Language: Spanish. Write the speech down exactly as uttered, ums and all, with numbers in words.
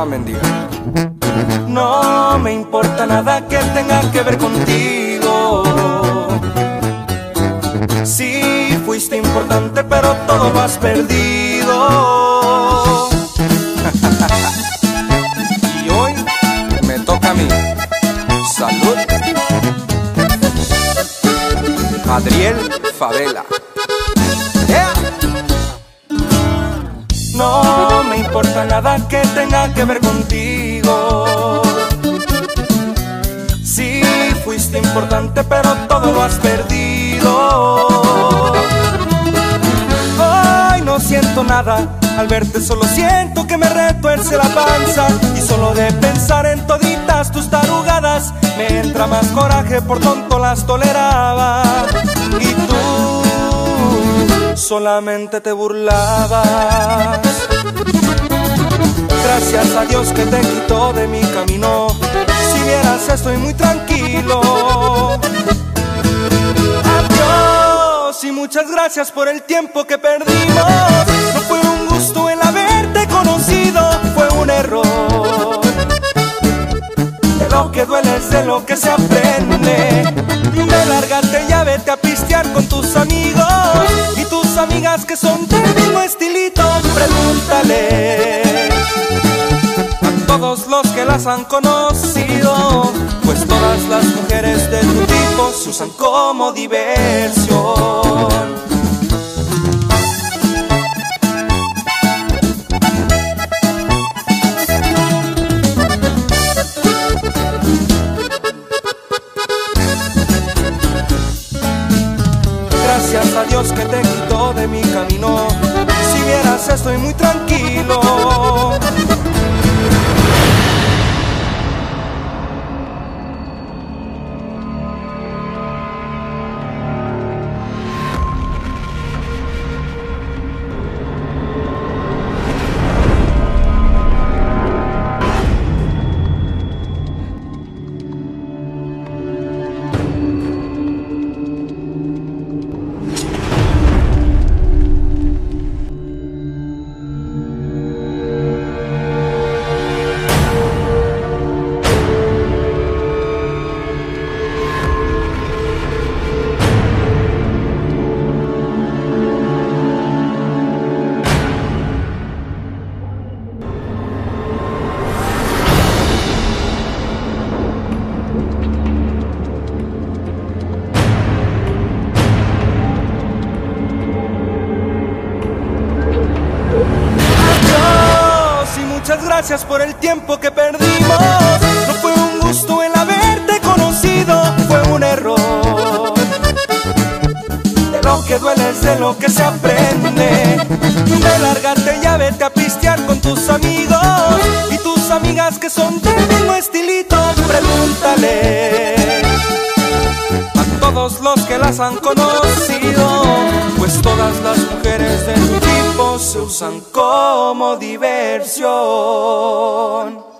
Jehová bendiga. No me importa nada que tenga que ver contigo. Sí, fuiste importante, pero todo lo has perdido. Y hoy me toca a mí. Salud. Adriel Favela. Yeah. No me importa nada que tenga que ver contigo. Sí, fuiste importante, pero todo lo has perdido. Hoy no siento nada al verte, solo siento que me retuerce la panza. Y solo de pensar en toditas tus tarugadas me entra más coraje, por tonto las toleraba. Y tú solamente te burlabas. Gracias a Dios que te quitó de mi camino. Si vieras, estoy muy tranquilo. Adiós y muchas gracias por el tiempo que perdimos. No fue un gusto el haberte conocido, fue un error. De lo que duele es de lo que se aprende. De lárgate, ya vete a pistear con tus amigos. Y tus amigas que son del mismo estilito, pregúntale a todos los que las han conocido, pues todas las mujeres de tu tipo se usan como diversión. Gracias a Dios que te quitó de mi camino. Si vieras, estoy muy tranquilo. Muchas gracias por el tiempo que perdimos. No fue un gusto el haberte conocido, fue un error. De lo que duele es de lo que se aprende. De lárgate, ya vete a pistear con tus amigos. Y tus amigas que son del mismo estilito, pregúntale a todos los que las han conocido, pues todas las mujeres de tu tipo se usan como diversión.